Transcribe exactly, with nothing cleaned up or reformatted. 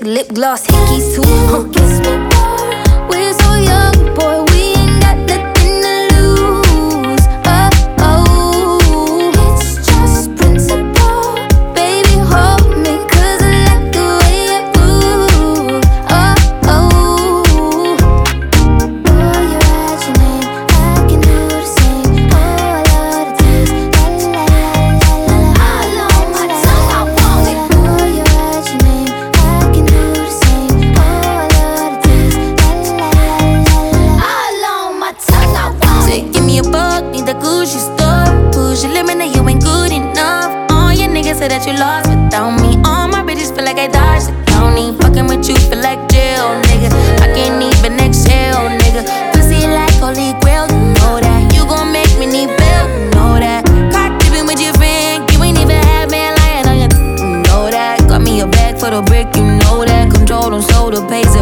lip gloss, hickeys too. Huh. Kiss me more. We're so young, boy, we ain't got nothing to lose. Oh, oh, it's just principle. Baby, hold me, cause I like the way you move. Oh, oh, oh, you write your name, I can do the same. Oh, I love the taste. La la la la la la. All on my tongue, I want it. Oh, you write your name, I can do the same. Oh, I love the taste. La la la la la. All on my tongue, I want it. Give me a buck, need the Gucci store. Push your limit, now you ain't good enough. All your niggas say that you lost without me. All my bitches feel like I dodged the county. Fucking with you feel like jail, nigga. I can't even exhale, nigga. Pussy like holy grail, you know that. You gon' make me need bail, you know that. Caught dipping with your friend, you ain't even had man lying on your, you know that. Got me a bag for the brick, you know that. Control them, so the pace